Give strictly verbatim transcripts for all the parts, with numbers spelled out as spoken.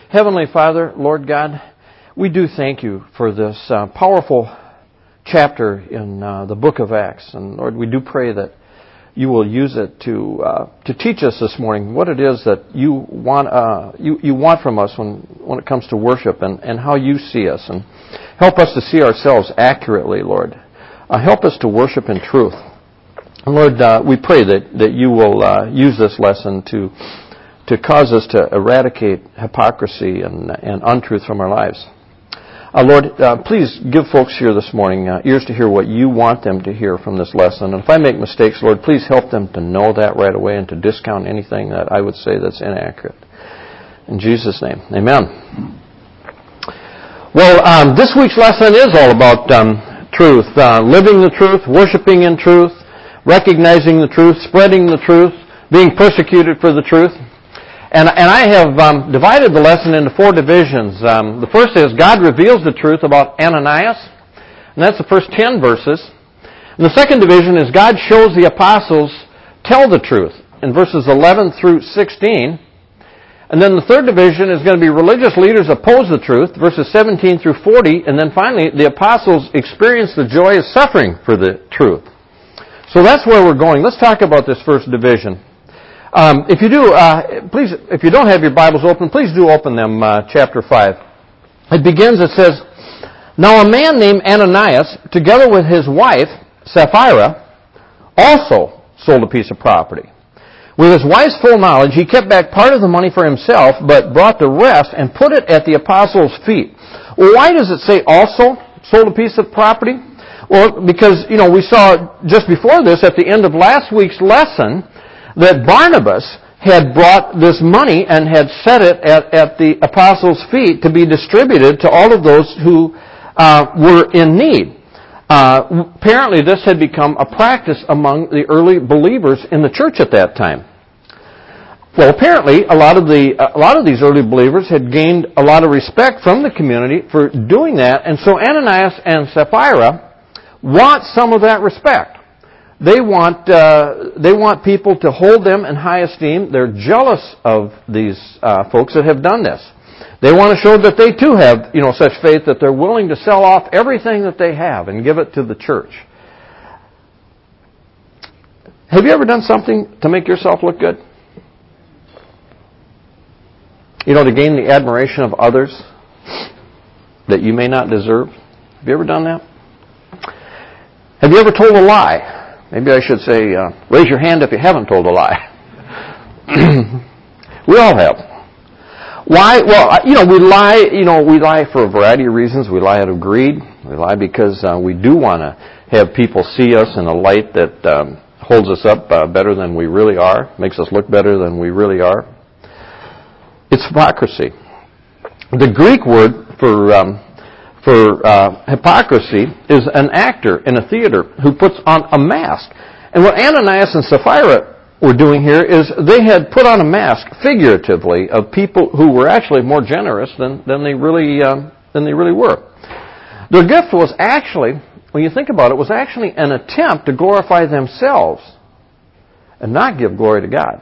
Heavenly Father, Lord God, we do thank you for this uh, powerful chapter in uh, the book of Acts. And Lord, we do pray that you will use it to uh, to teach us this morning what it is that you want uh, you, you want from us when, when it comes to worship and, and how you see us. And help us to see ourselves accurately, Lord. Uh, help us to worship in truth. And Lord, uh, we pray that, that you will uh, use this lesson to to cause us to eradicate hypocrisy and, and untruth from our lives. Uh, Lord, uh, please give folks here this morning uh, ears to hear what you want them to hear from this lesson. And if I make mistakes, Lord, please help them to know that right away and to discount anything that I would say that's inaccurate. In Jesus' name, amen. Well, um, this week's lesson is all about um, truth, uh, living the truth, worshiping in truth, recognizing the truth, spreading the truth, being persecuted for the truth. And, and I have um, divided the lesson into four divisions. Um, the first is God reveals the truth about Ananias, and that's the first ten verses. And the second division is God shows the apostles tell the truth in verses eleven through sixteen. And then the third division is going to be religious leaders oppose the truth, verses seventeen through forty. And then finally, the apostles experience the joy of suffering for the truth. So that's where we're going. Let's talk about this first division. Um, if you do, uh, please, if you don't have your Bibles open, please do open them, uh, chapter five. It begins, it says, Now a man named Ananias, together with his wife, Sapphira, also sold a piece of property. With his wife's full knowledge, he kept back part of the money for himself, but brought the rest and put it at the apostles' feet. Well, why does it say also sold a piece of property? Well, because, you know, we saw just before this, at the end of last week's lesson, that Barnabas had brought this money and had set it at, at the apostles' feet to be distributed to all of those who uh, were in need. Uh, apparently, this had become a practice among the early believers in the church at that time. Well, apparently, a lot of the a lot of these early believers had gained a lot of respect from the community for doing that, and so Ananias and Sapphira want some of that respect. They want uh, they want people to hold them in high esteem. They're jealous of these uh, folks that have done this. They want to show that they too have, you know, such faith that they're willing to sell off everything that they have and give it to the church. Have you ever done something to make yourself look good? You know, to gain the admiration of others that you may not deserve? Have you ever done that? Have you ever told a lie? Maybe I should say, uh, raise your hand if you haven't told a lie. We all have. Why? Well, you know, we lie, you know, we lie for a variety of reasons. We lie out of greed. We lie because uh, we do want to have people see us in a light that um, holds us up uh, better than we really are, makes us look better than we really are. It's hypocrisy. The Greek word for um, for uh, hypocrisy is an actor in a theater who puts on a mask. And what Ananias and Sapphira were doing here is they had put on a mask, figuratively, of people who were actually more generous than, than they really um, than they really were. Their gift was actually, when you think about it, was actually an attempt to glorify themselves and not give glory to God.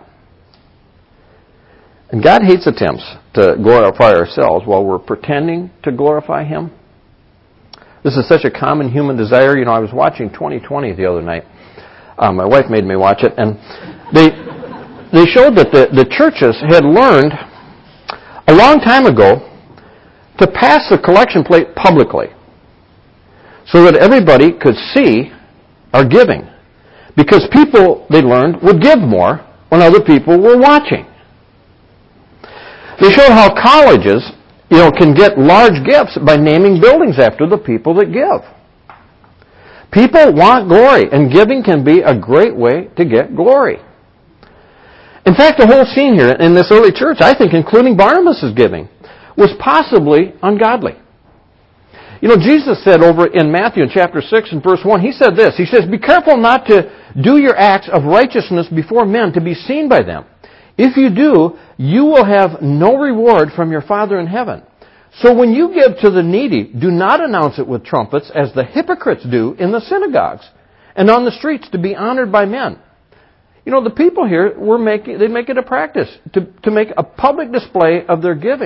And God hates attempts to glorify ourselves while we're pretending to glorify Him. This is such a common human desire. You know, I was watching twenty twenty the other night. Um, my wife made me watch it, and they they showed that the, the churches had learned a long time ago to pass the collection plate publicly so that everybody could see our giving. Because people, they learned, would give more when other people were watching. They showed how colleges, you know, can get large gifts by naming buildings after the people that give. People want glory, and giving can be a great way to get glory. In fact, the whole scene here in this early church, I think, including Barnabas' giving, was possibly ungodly. You know, Jesus said over in Matthew in chapter six and verse one, He said this, He says, "Be careful not to do your acts of righteousness before men to be seen by them. If you do, you will have no reward from your Father in heaven. So when you give to the needy, do not announce it with trumpets as the hypocrites do in the synagogues and on the streets to be honored by men." You know, the people here were making, they make it a practice to, to make a public display of their giving.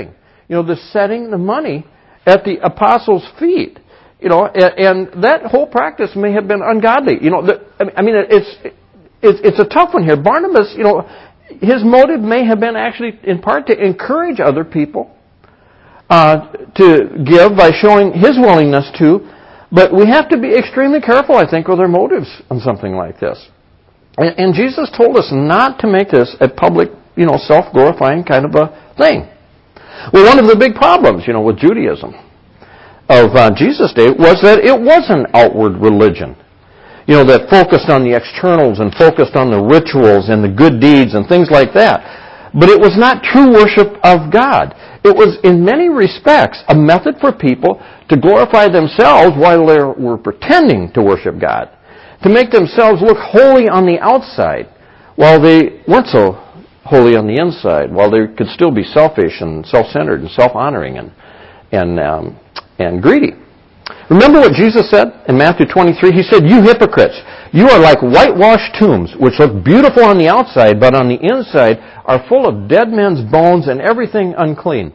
you know, the setting the money at the apostles' feet. You know, and, and that whole practice may have been ungodly. You know, the, I mean, it's, it's it's a tough one here. Barnabas, you know, his motive may have been actually in part to encourage other people uh, to give by showing his willingness to. But we have to be extremely careful, I think, with our motives on something like this. And, and Jesus told us not to make this a public, you know, self-glorifying kind of a thing. Well, one of the big problems, you know, with Judaism of uh, Jesus' day was that it was an outward religion, you know, that focused on the externals and focused on the rituals and the good deeds and things like that. But it was not true worship of God. It was, in many respects, a method for people to glorify themselves while they were pretending to worship God, to make themselves look holy on the outside while they weren't so holy on the inside, while they could still be selfish and self-centered and self-honoring and and um, and greedy. Remember what Jesus said in Matthew twenty-three? He said, "You hypocrites, you are like whitewashed tombs, which look beautiful on the outside, but on the inside are full of dead men's bones and everything unclean."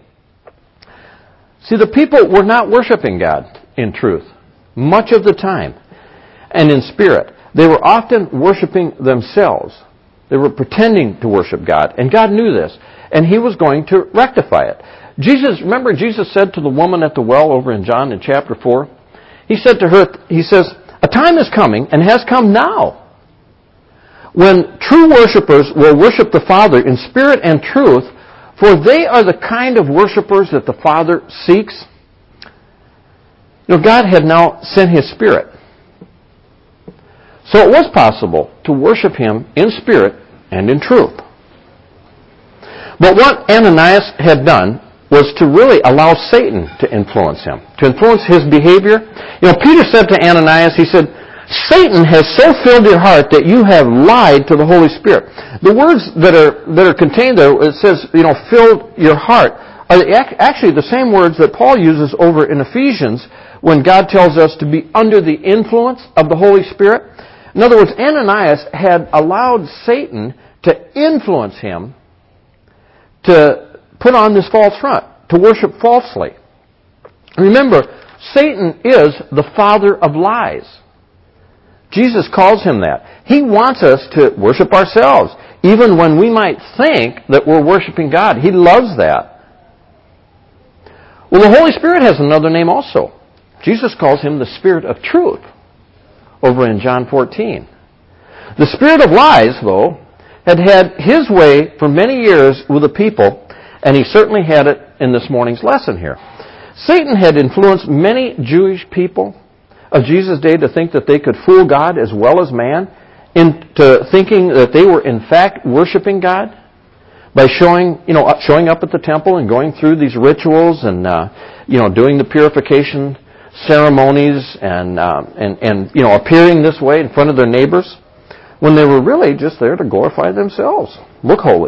See, the people were not worshiping God in truth much of the time and in spirit. They were often worshiping themselves. They were pretending to worship God, and God knew this, and He was going to rectify it. Jesus, remember Jesus said to the woman at the well over in John in chapter four, He said to her, He says, "A time is coming, and has come now, when true worshipers will worship the Father in spirit and truth, for they are the kind of worshipers that the Father seeks." You know, God had now sent His Spirit. So it was possible to worship Him in spirit and in truth. But what Ananias had done was to really allow Satan to influence him, to influence his behavior. You know, Peter said to Ananias, he said, "Satan has so filled your heart that you have lied to the Holy Spirit." The words that are that are contained there, it says, you know, filled your heart, are actually the same words that Paul uses over in Ephesians when God tells us to be under the influence of the Holy Spirit. In other words, Ananias had allowed Satan to influence him to put on this false front, to worship falsely. Remember, Satan is the father of lies. Jesus calls him that. He wants us to worship ourselves, even when we might think that we're worshiping God. He loves that. Well, the Holy Spirit has another name also. Jesus calls Him the Spirit of Truth over in John fourteen. The spirit of lies, though, had had his way for many years with the people, and he certainly had it in this morning's lesson here. Satan had influenced many Jewish people of Jesus' day to think that they could fool God as well as man, into thinking that they were in fact worshiping God by showing, you know, showing up at the temple and going through these rituals and, uh, you know, doing the purification ceremonies and, um, and, and, you know, appearing this way in front of their neighbors, when they were really just there to glorify themselves, look holy.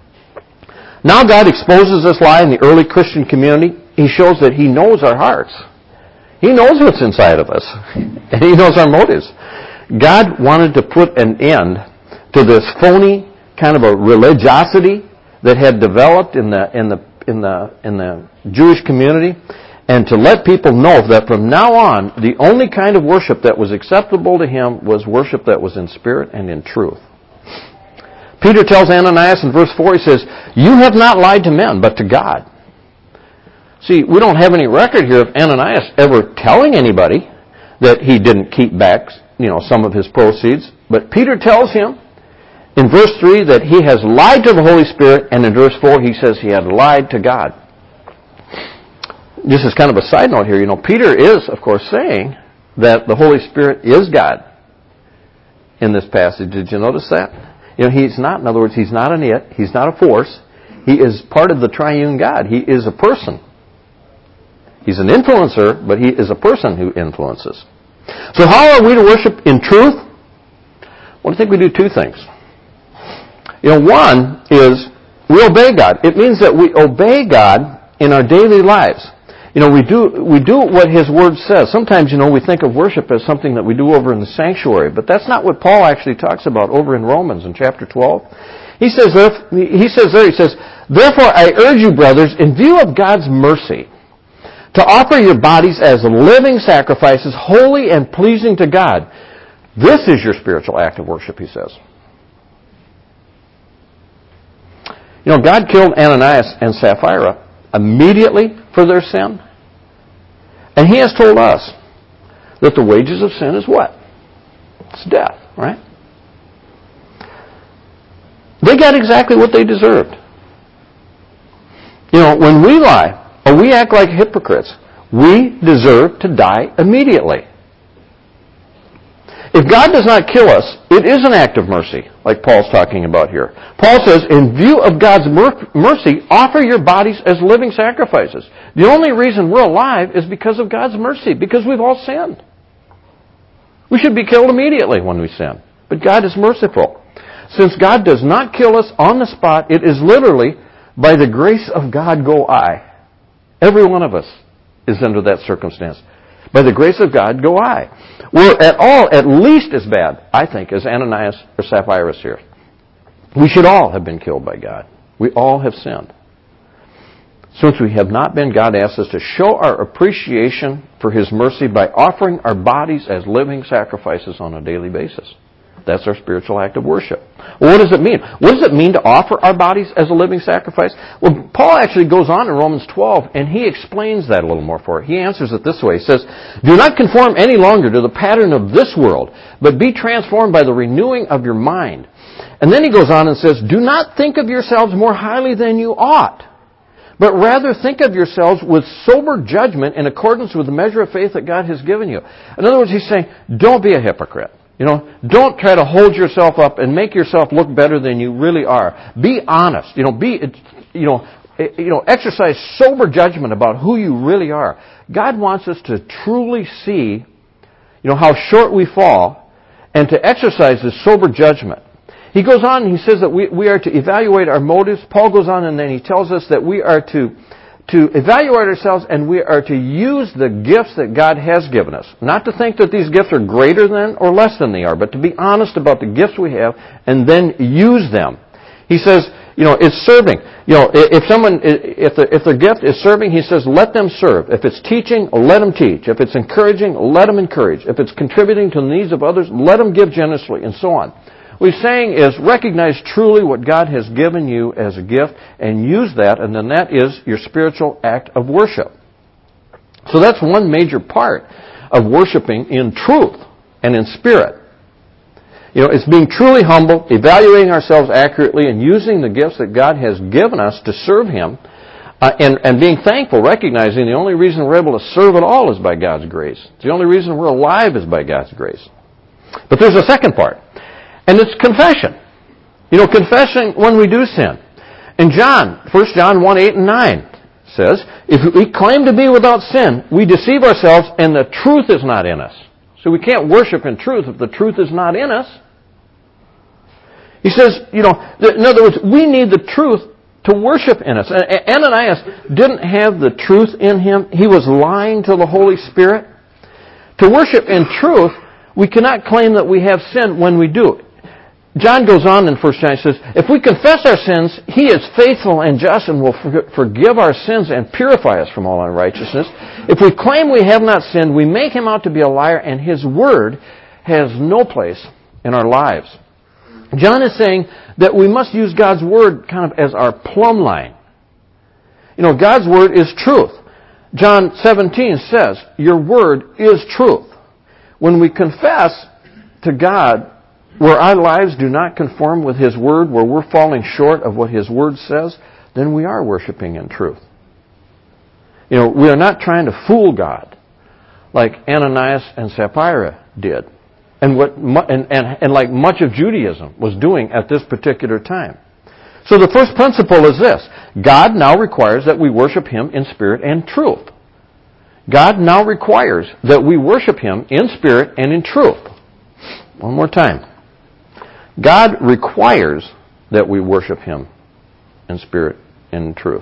Now God exposes this lie in the early Christian community. He shows that He knows our hearts. He knows what's inside of us, and He knows our motives. God wanted to put an end to this phony kind of a religiosity that had developed in the in the in the in the Jewish community, and to let people know that from now on, the only kind of worship that was acceptable to Him was worship that was in spirit and in truth. Peter tells Ananias in verse four, he says, "You have not lied to men, but to God." See, we don't have any record here of Ananias ever telling anybody that he didn't keep back, you know, some of his proceeds. But Peter tells him in verse three that he has lied to the Holy Spirit, and in verse four he says he had lied to God. Just as kind of a side note here, you know, Peter is, of course, saying that the Holy Spirit is God in this passage. Did you notice that? You know, He's not, in other words, He's not an it, He's not a force. He is part of the triune God. He is a person. He's an influencer, but He is a person who influences. So how are we to worship in truth? Well, I think we do two things. You know, one is we obey God. It means that we obey God in our daily lives. You know, we do we do what His Word says. Sometimes, you know, we think of worship as something that we do over in the sanctuary, but that's not what Paul actually talks about over in Romans in chapter twelve. He says, he says there, he says, therefore I urge you, brothers, in view of God's mercy, to offer your bodies as living sacrifices, holy and pleasing to God. This is your spiritual act of worship, he says. You know, God killed Ananias and Sapphira immediately for their sin. And he has told us that the wages of sin is what? It's death, right? They got exactly what they deserved. You know, when we lie, or we act like hypocrites, we deserve to die immediately. If God does not kill us, it is an act of mercy, like Paul's talking about here. Paul says, in view of God's mer- mercy, offer your bodies as living sacrifices. The only reason we're alive is because of God's mercy, because we've all sinned. We should be killed immediately when we sin. But God is merciful. Since God does not kill us on the spot, it is literally, by the grace of God go I. Every one of us is under that circumstance. By the grace of God go I. We're at all, at least as bad, I think, as Ananias or Sapphira here. We should all have been killed by God. We all have sinned. Since we have not been, God asks us to show our appreciation for His mercy by offering our bodies as living sacrifices on a daily basis. That's our spiritual act of worship. Well, what does it mean? What does it mean to offer our bodies as a living sacrifice? Well, Paul actually goes on in Romans twelve, and he explains that a little more for it. He answers it this way. He says, do not conform any longer to the pattern of this world, but be transformed by the renewing of your mind. And then he goes on and says, do not think of yourselves more highly than you ought, but rather think of yourselves with sober judgment in accordance with the measure of faith that God has given you. In other words, he's saying, don't be a hypocrite. You know, don't try to hold yourself up and make yourself look better than you really are. Be honest. You know, be, you know, you know, exercise sober judgment about who you really are. God wants us to truly see, you know, how short we fall and to exercise this sober judgment. He goes on and he says that we, we are to evaluate our motives. Paul goes on and then he tells us that we are to to evaluate ourselves and we are to use the gifts that God has given us. Not to think that these gifts are greater than or less than they are, but to be honest about the gifts we have and then use them. He says, you know, it's serving. You know, if someone, if the, if the gift is serving, he says, let them serve. If it's teaching, let them teach. If it's encouraging, let them encourage. If it's contributing to the needs of others, let them give generously, and so on. What he's saying is recognize truly what God has given you as a gift and use that, and then that is your spiritual act of worship. So that's one major part of worshiping in truth and in spirit. You know, it's being truly humble, evaluating ourselves accurately, and using the gifts that God has given us to serve Him, uh, and, and being thankful, recognizing the only reason we're able to serve at all is by God's grace. The only reason we're alive is by God's grace. But there's a second part. And it's confession. You know, confessing when we do sin. In John, First John one, eight and nine says, if we claim to be without sin, we deceive ourselves and the truth is not in us. So we can't worship in truth if the truth is not in us. He says, you know, in other words, we need the truth to worship in us. Ananias didn't have the truth in him. He was lying to the Holy Spirit. To worship in truth, we cannot claim that we have sin when we do. John goes on in First John, he says, if we confess our sins, He is faithful and just and will forgive our sins and purify us from all unrighteousness. If we claim we have not sinned, we make Him out to be a liar, and His word has no place in our lives. John is saying that we must use God's word kind of as our plumb line. You know, God's word is truth. John seventeen says, your word is truth. When we confess to God where our lives do not conform with His word, where we're falling short of what His word says, then we are worshiping in truth. You know, we are not trying to fool God like Ananias and Sapphira did, and what and, and, and like much of Judaism was doing at this particular time. So the first principle is this: God now requires that we worship Him in spirit and truth. God now requires that we worship Him in spirit and in truth. One more time. God requires that we worship Him in spirit and in truth.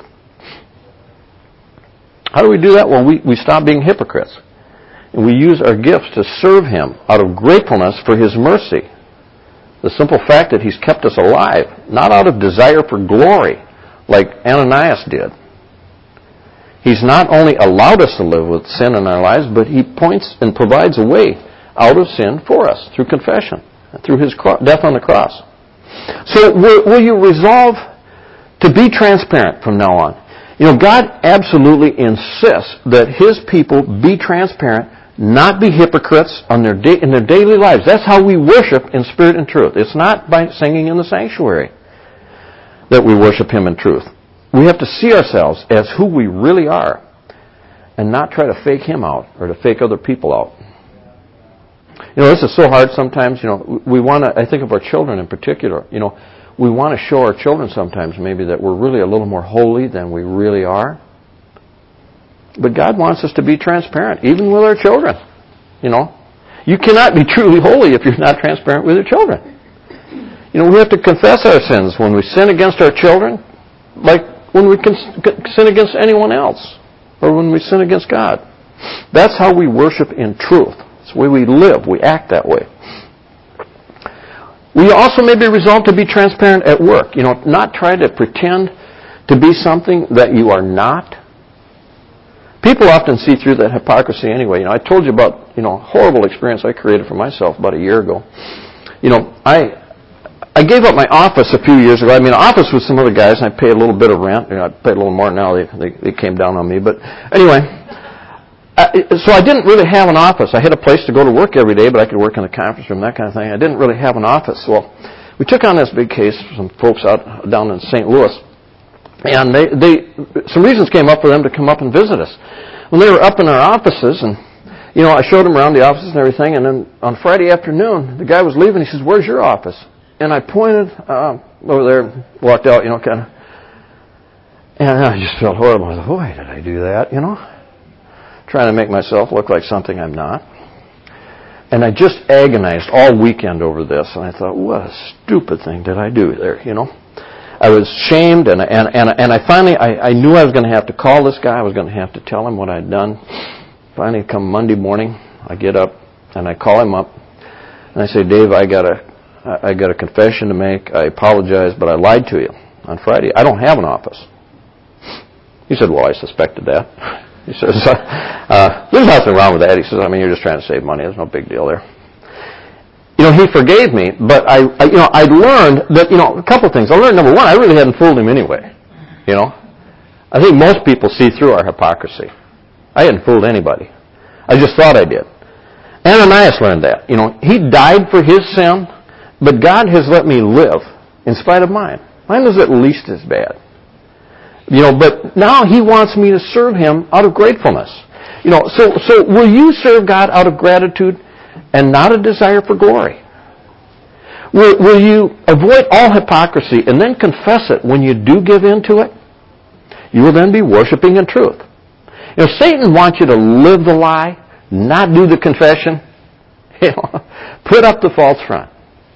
How do we do that? Well, we, we stop being hypocrites. And we use our gifts to serve Him out of gratefulness for His mercy. The simple fact that He's kept us alive, not out of desire for glory, like Ananias did. He's not only allowed us to live with sin in our lives, but He points and provides a way out of sin for us through confession, through His death on the cross. So will, will you resolve to be transparent from now on? You know, God absolutely insists that His people be transparent, not be hypocrites on their da- in their daily lives. That's how we worship in spirit and truth. It's not by singing in the sanctuary that we worship Him in truth. We have to see ourselves as who we really are and not try to fake Him out or to fake other people out. You know, this is so hard sometimes. You know, we want to, I think of our children in particular, you know, we want to show our children sometimes maybe that we're really a little more holy than we really are. But God wants us to be transparent, even with our children. You know, you cannot be truly holy if you're not transparent with your children. You know, we have to confess our sins when we sin against our children, like when we can sin against anyone else, or when we sin against God. That's how we worship in truth. It's the way we live. We act that way. We also may be resolved to be transparent at work. You know, not try to pretend to be something that you are not. People often see through that hypocrisy anyway. You know, I told you about, you know, a horrible experience I created for myself about a year ago. You know, I I gave up my office a few years ago. I mean, office with some other guys, and I paid a little bit of rent. You know, I paid a little more now. They, they, they came down on me. But anyway, uh, so I didn't really have an office. I had a place to go to work every day, but I could work in the conference room, that kind of thing. I didn't really have an office. Well, we took on this big case for some folks out down in Saint Louis. And they, they, some reasons came up for them to come up and visit us. When they were up in our offices, and, you know, I showed them around the offices and everything, and then on Friday afternoon, the guy was leaving, he says, "Where's your office?" And I pointed uh, over there, walked out, you know, kind of, and I just felt horrible. I thought, why did I do that, you know? Trying to make myself look like something I'm not. And I just agonized all weekend over this, and I thought, what a stupid thing did I do there, you know? I was shamed, and and and, and I finally, I, I knew I was going to have to call this guy. I was going to have to tell him what I'd done. Finally, come Monday morning, I get up, and I call him up, and I say, "Dave, I got a, I got a confession to make. I apologize, but I lied to you on Friday. I don't have an office." He said, "Well, I suspected that." He says, uh, "There's nothing wrong with that." He says, "I mean, you're just trying to save money. There's no big deal there." You know, he forgave me, but I, I, you know, I learned that, you know, a couple of things. I learned, number one, I really hadn't fooled him anyway. You know, I think most people see through our hypocrisy. I hadn't fooled anybody. I just thought I did. Ananias learned that. You know, he died for his sin, but God has let me live in spite of mine. Mine was at least as bad. You know, but now He wants me to serve Him out of gratefulness. You know, so so will you serve God out of gratitude and not a desire for glory? Will, will you avoid all hypocrisy and then confess it when you do give in to it? You will then be worshiping in truth. You know, Satan wants you to live the lie, not do the confession. You know, put up the false front.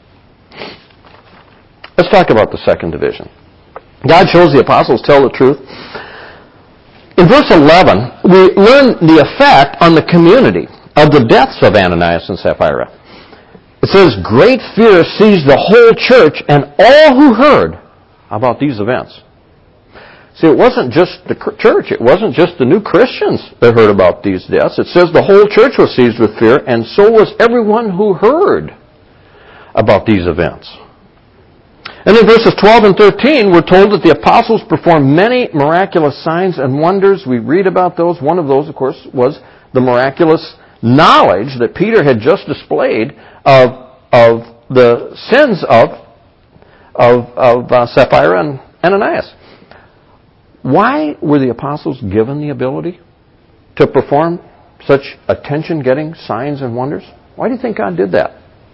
Let's talk about the second division. God shows the apostles tell the truth. In verse eleven, we learn the effect on the community of the deaths of Ananias and Sapphira. It says, "Great fear seized the whole church and all who heard about these events." See, it wasn't just the church. It wasn't just the new Christians that heard about these deaths. It says the whole church was seized with fear, and so was everyone who heard about these events. And in verses twelve and thirteen, we're told that the apostles performed many miraculous signs and wonders. We read about those. One of those, of course, was the miraculous knowledge that Peter had just displayed of of the sins of of, of uh, Sapphira and Ananias. Why were the apostles given the ability to perform such attention-getting signs and wonders? Why do you think God did that?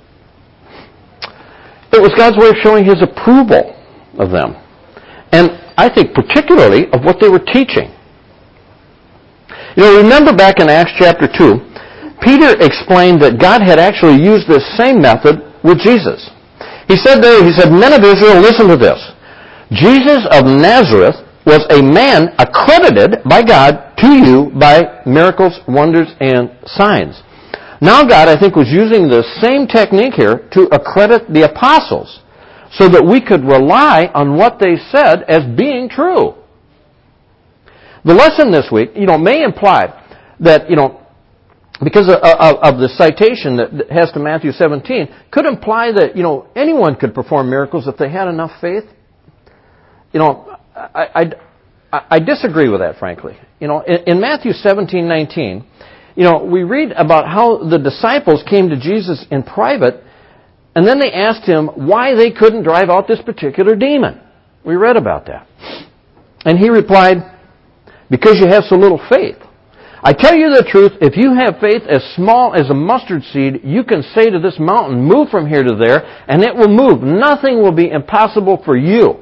It was God's way of showing His approval of them. And I think particularly of what they were teaching. You know, remember back in Acts chapter two, Peter explained that God had actually used this same method with Jesus. He said there, he said, "Men of Israel, listen to this. Jesus of Nazareth was a man accredited by God to you by miracles, wonders, and signs, Now God, I think, was using the same technique here to accredit the apostles so that we could rely on what they said as being true. The lesson this week, you know, may imply that, you know, because of, of, of the citation that has to Matthew seventeen, could imply that, you know, anyone could perform miracles if they had enough faith. You know, I, I, I disagree with that, frankly. You know, in, in Matthew seventeen nineteen, you know, we read about how the disciples came to Jesus in private, and then they asked him why they couldn't drive out this particular demon. We read about that. And he replied, because you have so little faith. I tell you the truth, if you have faith as small as a mustard seed, you can say to this mountain, move from here to there, and it will move. Nothing will be impossible for you.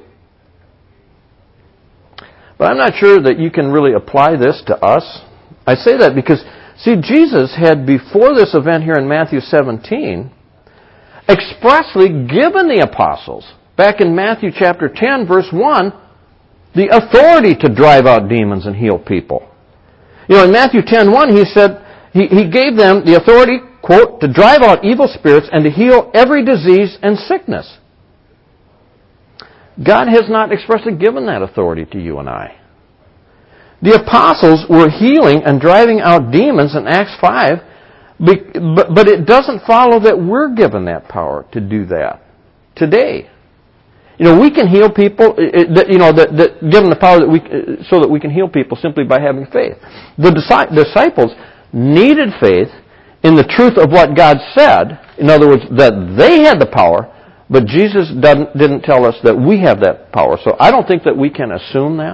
But I'm not sure that you can really apply this to us. I say that because, see, Jesus had, before this event here in Matthew seventeen, expressly given the apostles, back in Matthew chapter ten, verse one, the authority to drive out demons and heal people. You know, in Matthew ten one, he said, he, he gave them the authority, quote, to drive out evil spirits and to heal every disease and sickness. God has not expressly given that authority to you and I. The apostles were healing and driving out demons in Acts five, but, but it doesn't follow that we're given that power to do that today. You know, we can heal people, you know, that, that given the power that we, so that we can heal people simply by having faith. The disciples needed faith in the truth of what God said. In other words, that they had the power, but Jesus didn't, didn't tell us that we have that power. So I don't think that we can assume that.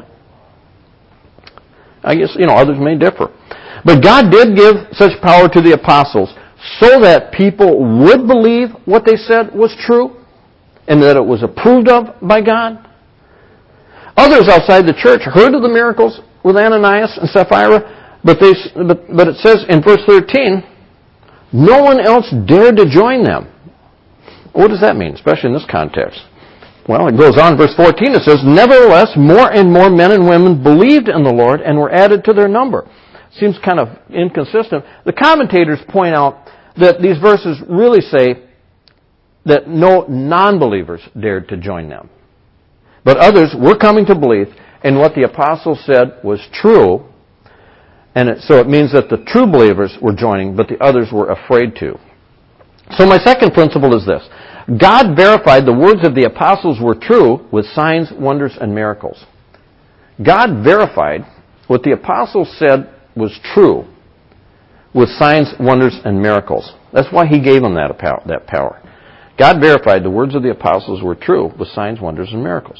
I guess, you know, others may differ. But God did give such power to the apostles so that people would believe what they said was true and that it was approved of by God. Others outside the church heard of the miracles with Ananias and Sapphira, but, they, but, but it says in verse thirteen, no one else dared to join them. What does that mean, especially in this context? Well, it goes on, verse fourteen, it says, nevertheless, more and more men and women believed in the Lord and were added to their number. Seems kind of inconsistent. The commentators point out that these verses really say that no non-believers dared to join them. But others were coming to believe, and what the apostles said was true, and it, so it means that the true believers were joining, but the others were afraid to. So my second principle is this. God verified the words of the apostles were true with signs, wonders, and miracles. God verified what the apostles said was true with signs, wonders, and miracles. That's why he gave them that power. God verified the words of the apostles were true with signs, wonders, and miracles.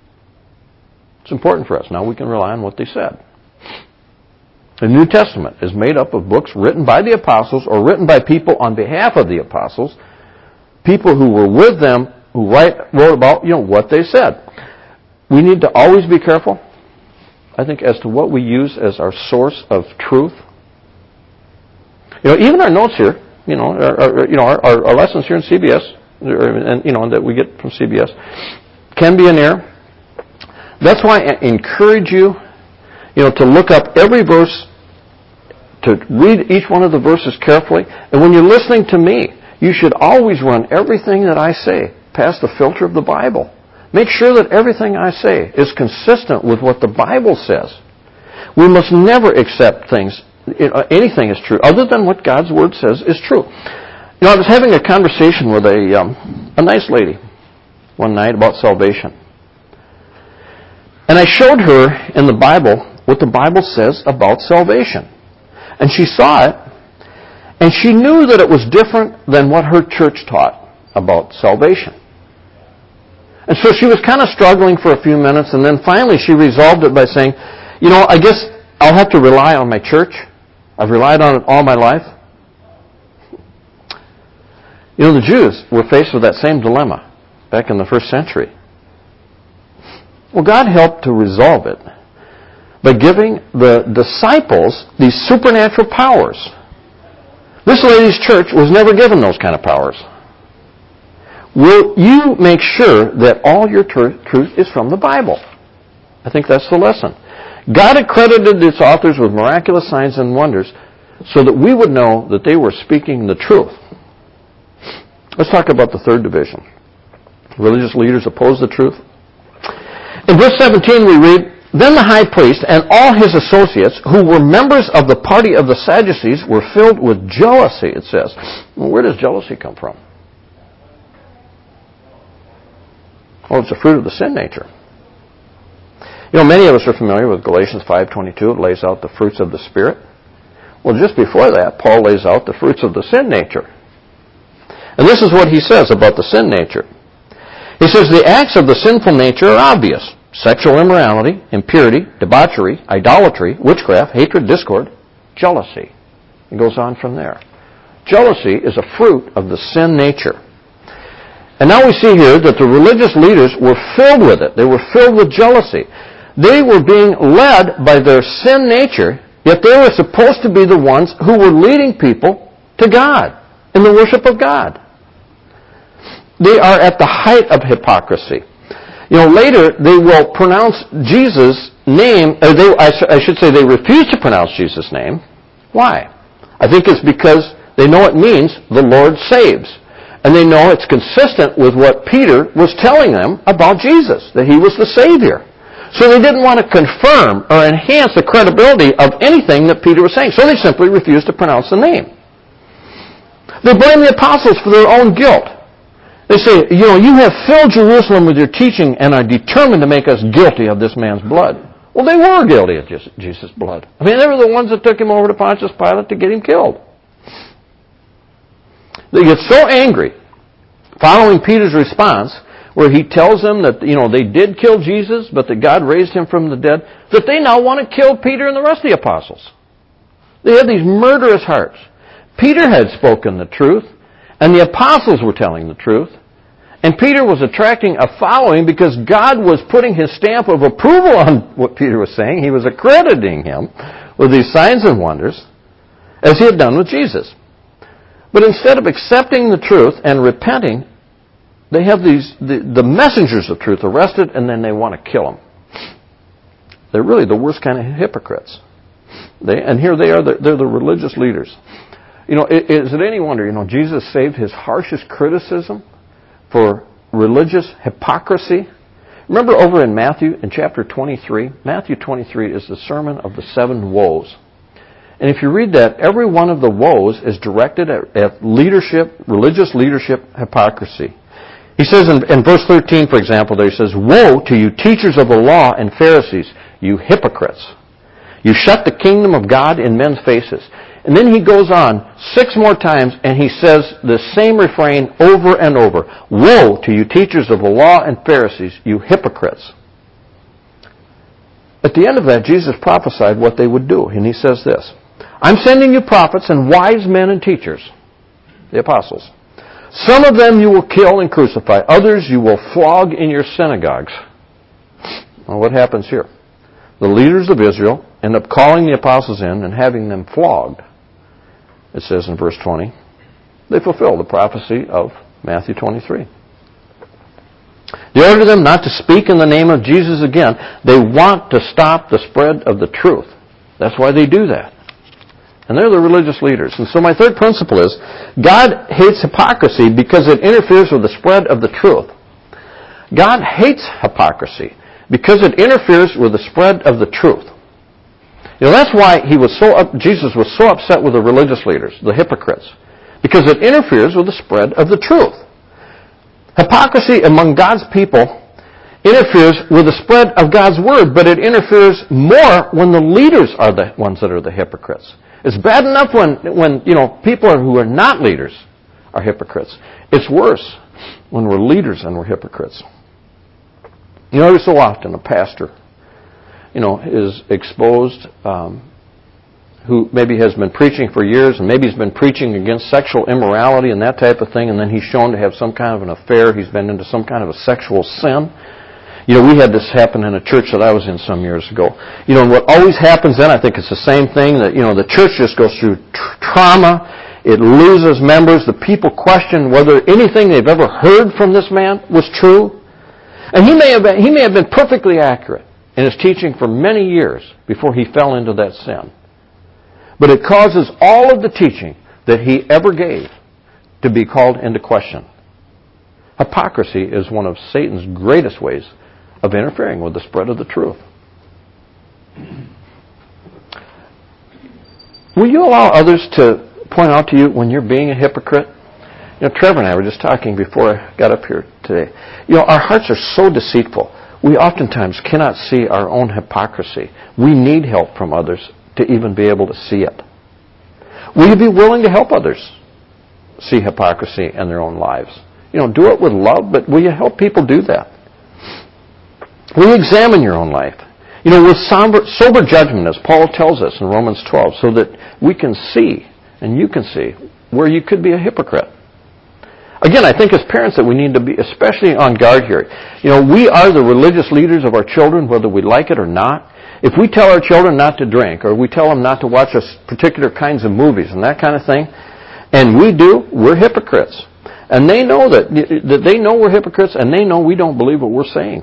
It's important for us. Now we can rely on what they said. The New Testament is made up of books written by the apostles or written by people on behalf of the apostles, people who were with them, who write, wrote about, you know, what they said. We need to always be careful, I think, as to what we use as our source of truth. You know, even our notes here, you know, our, our, you know, our, our lessons here in C B S, and you know, that we get from C B S, can be an error. That's why I encourage you, you know, to look up every verse, to read each one of the verses carefully, and when you're listening to me, you should always run everything that I say past the filter of the Bible. Make sure that everything I say is consistent with what the Bible says. We must never accept things, anything is true, other than what God's Word says is true. You know, I was having a conversation with a um, a nice lady one night about salvation. And I showed her in the Bible what the Bible says about salvation. And she saw it, and she knew that it was different than what her church taught about salvation. And so she was kind of struggling for a few minutes, and then finally she resolved it by saying, you know, I guess I'll have to rely on my church. I've relied on it all my life. You know, the Jews were faced with that same dilemma back in the first century. Well, God helped to resolve it by giving the disciples these supernatural powers. This lady's church was never given those kind of powers. Will you make sure that all your tr- truth is from the Bible? I think that's the lesson. God accredited its authors with miraculous signs and wonders, so that we would know that they were speaking the truth. Let's talk about the third division. Religious leaders oppose the truth. In verse seventeen we read, "Then the high priest and all his associates, who were members of the party of the Sadducees, were filled with jealousy," it says. Well, where does jealousy come from? Well, it's a fruit of the sin nature. You know, many of us are familiar with Galatians five twenty-two. It lays out the fruits of the Spirit. Well, just before that, Paul lays out the fruits of the sin nature. And this is what he says about the sin nature. He says, "The acts of the sinful nature are obvious. Sexual immorality, impurity, debauchery, idolatry, witchcraft, hatred, discord, jealousy." It goes on from there. Jealousy is a fruit of the sin nature. And now we see here that the religious leaders were filled with it. They were filled with jealousy. They were being led by their sin nature, yet they were supposed to be the ones who were leading people to God, in the worship of God. They are at the height of hypocrisy. You know, later they will pronounce Jesus' name, or they, I should say they refuse to pronounce Jesus' name. Why? I think it's because they know it means the Lord saves. And they know it's consistent with what Peter was telling them about Jesus, that he was the Savior. So they didn't want to confirm or enhance the credibility of anything that Peter was saying. So they simply refused to pronounce the name. They blame the apostles for their own guilt. They say, you know, you have filled Jerusalem with your teaching and are determined to make us guilty of this man's blood. Well, they were guilty of Jesus' blood. I mean, they were the ones that took him over to Pontius Pilate to get him killed. They get so angry following Peter's response, where he tells them that, you know, they did kill Jesus, but that God raised him from the dead, that they now want to kill Peter and the rest of the apostles. They had these murderous hearts. Peter had spoken the truth, and the apostles were telling the truth. And Peter was attracting a following because God was putting his stamp of approval on what Peter was saying. He was accrediting him with these signs and wonders, as he had done with Jesus. But instead of accepting the truth and repenting, they have these the, the messengers of truth arrested, and then they want to kill them. They're really the worst kind of hypocrites. They, and here they are, they're the religious leaders. You know, is it any wonder, you know, Jesus saved his harshest criticism for religious hypocrisy? Remember over in Matthew, in chapter twenty-three, Matthew twenty-three is the sermon of the seven woes. And if you read that, every one of the woes is directed at, at leadership, religious leadership hypocrisy. He says in, in verse thirteen, for example, there he says, "Woe to you teachers of the law and Pharisees, you hypocrites! You shut the kingdom of God in men's faces." And then he goes on six more times and he says the same refrain over and over. "Woe to you teachers of the law and Pharisees, you hypocrites." At the end of that, Jesus prophesied what they would do. And he says this, "I'm sending you prophets and wise men and teachers," the apostles. "Some of them you will kill and crucify. Others you will flog in your synagogues." Well, what happens here? The leaders of Israel end up calling the apostles in and having them flogged. It says in verse twenty, they fulfill the prophecy of Matthew twenty-three. They order them not to speak in the name of Jesus again. They want to stop the spread of the truth. That's why they do that. And they're the religious leaders. And so my third principle is, God hates hypocrisy because it interferes with the spread of the truth. God hates hypocrisy because it interferes with the spread of the truth. You know, that's why he was so up, Jesus was so upset with the religious leaders, the hypocrites, because it interferes with the spread of the truth. Hypocrisy among God's people interferes with the spread of God's word, but it interferes more when the leaders are the ones that are the hypocrites. It's bad enough when, when you know, people who are not leaders are hypocrites. It's worse when we're leaders and we're hypocrites. You know, every so often a pastor, you know, is exposed, um, who maybe has been preaching for years, and maybe he's been preaching against sexual immorality and that type of thing, and then he's shown to have some kind of an affair. He's been into some kind of a sexual sin. You know, we had this happen in a church that I was in some years ago. You know, and what always happens then, I think it's the same thing, that, you know, the church just goes through tr- trauma. It loses members. The people question whether anything they've ever heard from this man was true. And he may have been, he may have been perfectly accurate in his teaching for many years before he fell into that sin. but it causes all of the teaching that he ever gave to be called into question. Hypocrisy is one of Satan's greatest ways of interfering with the spread of the truth. Will you allow others to point out to you when you're being a hypocrite? You know, Trevor and I were just talking before I got up here today. You know, our hearts are so deceitful. We oftentimes cannot see our own hypocrisy. We need help from others to even be able to see it. Will you be willing to help others see hypocrisy in their own lives? You know, do it with love, but will you help people do that? Will you examine your own life? You know, with sober, sober judgment, as Paul tells us in Romans twelve, so that we can see, and you can see, where you could be a hypocrite. Again, I think as parents that we need to be especially on guard here. You know, we are the religious leaders of our children, whether we like it or not. If we tell our children not to drink, or we tell them not to watch particular kinds of movies and that kind of thing, and we do, we're hypocrites. And they know that, that they know we're hypocrites, and they know we don't believe what we're saying.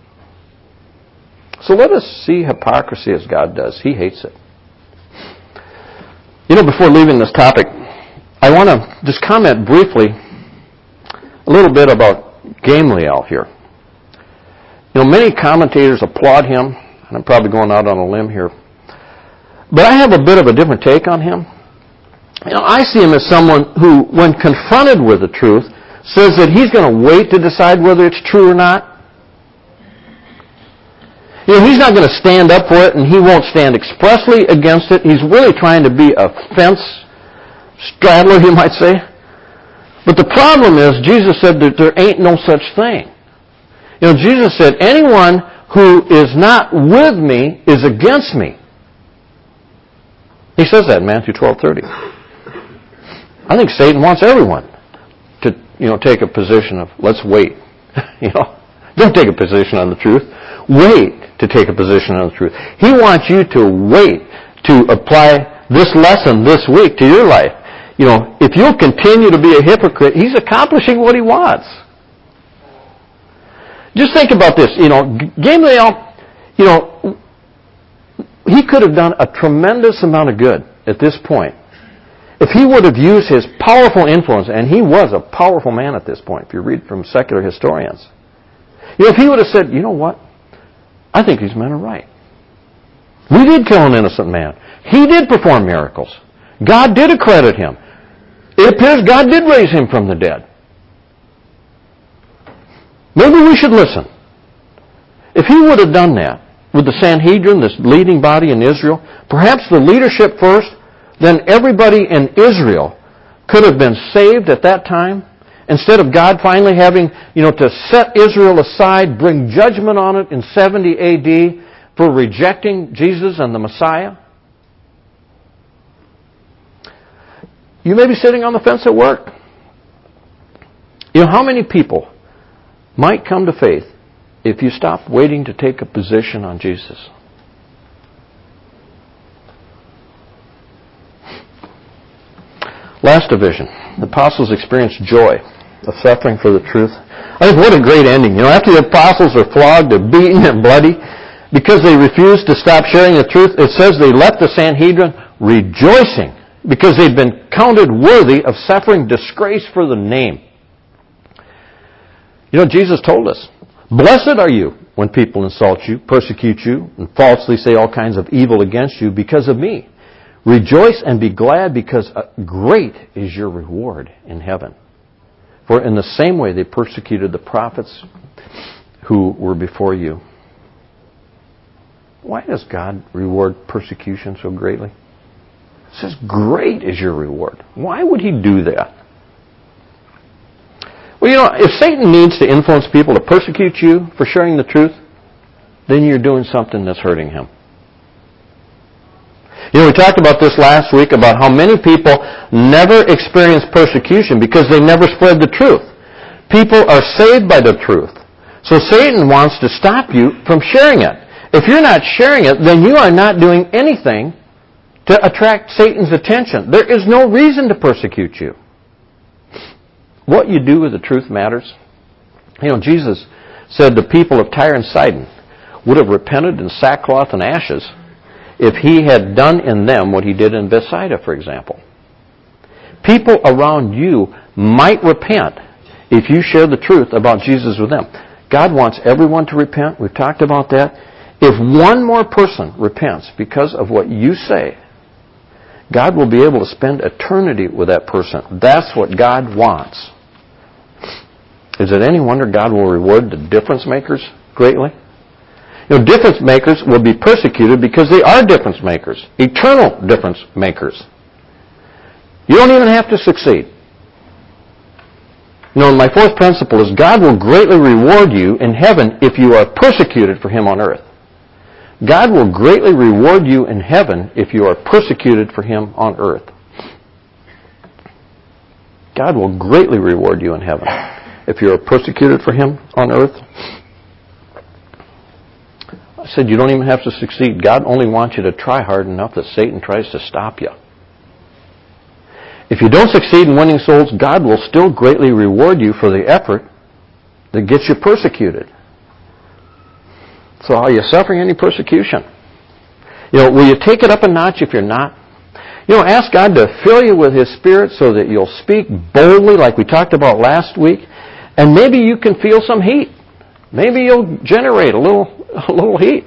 So let us see hypocrisy as God does. He hates it. You know, before leaving this topic, I want to just comment briefly a little bit about Gamaliel here. You know, many commentators applaud him, and I'm probably going out on a limb here, but I have a bit of a different take on him. You know, I see him as someone who, when confronted with the truth, says that he's going to wait to decide whether it's true or not. You know, he's not going to stand up for it, and he won't stand expressly against it. He's really trying to be a fence straddler, you might say. But the problem is, Jesus said that there ain't no such thing. You know, Jesus said, anyone who is not with me is against me. He says that in Matthew twelve thirty. I think Satan wants everyone to, you know, take a position of, let's wait. You know, don't take a position on the truth. Wait to take a position on the truth. He wants you to wait to apply this lesson this week to your life. You know, if you'll continue to be a hypocrite, he's accomplishing what he wants. Just think about this. You know, Gamaliel, you know, he could have done a tremendous amount of good at this point if he would have used his powerful influence, and he was a powerful man at this point, if you read from secular historians. You know, if he would have said, you know what, I think these men are right. We did kill an innocent man. He did perform miracles. God did accredit him. It appears God did raise him from the dead. Maybe we should listen. If he would have done that with the Sanhedrin, this leading body in Israel, perhaps the leadership first, then everybody in Israel could have been saved at that time. Instead of God finally having, you know, to set Israel aside, bring judgment on it in seventy A D for rejecting Jesus and the Messiah. You may be sitting on the fence at work. You know, how many people might come to faith if you stop waiting to take a position on Jesus? Last division. The apostles experienced joy of suffering for the truth. I think what a great ending. You know, after the apostles are flogged, they're beaten and bloody, because they refused to stop sharing the truth, it says they left the Sanhedrin rejoicing because they'd been counted worthy of suffering disgrace for the name. You know, Jesus told us, blessed are you when people insult you, persecute you, and falsely say all kinds of evil against you because of me. Rejoice and be glad, because great is your reward in heaven. For in the same way they persecuted the prophets who were before you. Why does God reward persecution so greatly? It says, great is your reward. Why would he do that? Well, you know, if Satan needs to influence people to persecute you for sharing the truth, then you're doing something that's hurting him. You know, we talked about this last week, about how many people never experience persecution because they never spread the truth. People are saved by the truth. So Satan wants to stop you from sharing it. If you're not sharing it, then you are not doing anything to attract Satan's attention. There is no reason to persecute you. What you do with the truth matters. You know, Jesus said the people of Tyre and Sidon would have repented in sackcloth and ashes if he had done in them what he did in Bethsaida, for example. People around you might repent if you share the truth about Jesus with them. God wants everyone to repent. We've talked about that. If one more person repents because of what you say, God will be able to spend eternity with that person. That's what God wants. Is it any wonder God will reward the difference makers greatly? You know, difference makers will be persecuted because they are difference makers, eternal difference makers. You don't even have to succeed. You know, my fourth principle is God will greatly reward you in heaven if you are persecuted for Him on earth. God will greatly reward you in heaven if you are persecuted for Him on earth. God will greatly reward you in heaven if you are persecuted for Him on earth. I said you don't even have to succeed. God only wants you to try hard enough that Satan tries to stop you. If you don't succeed in winning souls, God will still greatly reward you for the effort that gets you persecuted. So are you suffering any persecution? You know, will you take it up a notch if you're not? You know, ask God to fill you with His Spirit so that you'll speak boldly like we talked about last week, and maybe you can feel some heat. Maybe you'll generate a little a little heat.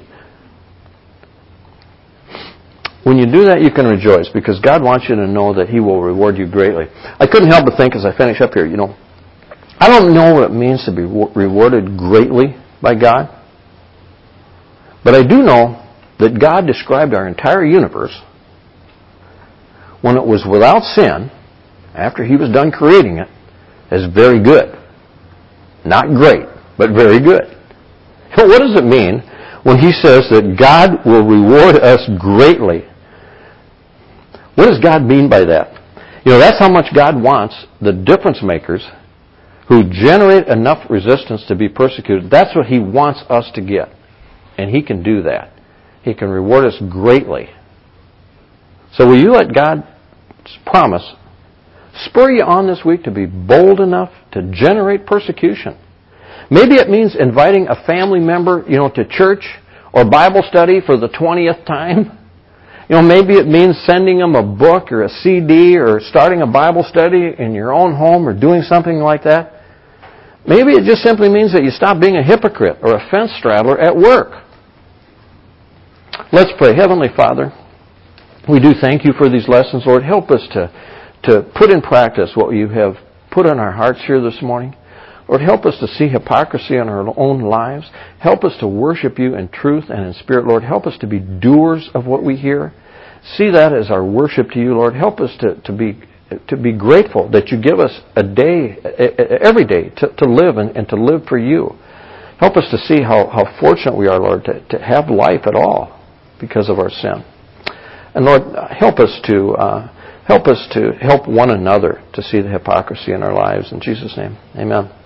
When you do that, you can rejoice because God wants you to know that He will reward you greatly. I couldn't help but think as I finish up here, you know, I don't know what it means to be rewarded greatly by God, but I do know that God described our entire universe when it was without sin, after He was done creating it, as very good. Not great, but very good. What does it mean when He says that God will reward us greatly? What does God mean by that? You know, that's how much God wants the difference makers who generate enough resistance to be persecuted. That's what He wants us to get. And He can do that. He can reward us greatly. So will you let God's promise spur you on this week to be bold enough to generate persecution? Maybe it means inviting a family member, you know, to church or Bible study for the twentieth time. You know, maybe it means sending them a book or a C D or starting a Bible study in your own home or doing something like that. Maybe it just simply means that you stop being a hypocrite or a fence straddler at work. Let's pray. Heavenly Father, we do thank You for these lessons. Lord, help us to, to put in practice what You have put in our hearts here this morning. Lord, help us to see hypocrisy in our own lives. Help us to worship You in truth and in spirit. Lord, help us to be doers of what we hear. See that as our worship to You, Lord. Help us to, to be to be grateful that You give us a day, every day, to, to live and, and to live for You. Help us to see how, how fortunate we are, Lord, to, to have life at all because of our sin. And Lord, help us to uh, help us to help one another to see the hypocrisy in our lives. In Jesus' name, amen.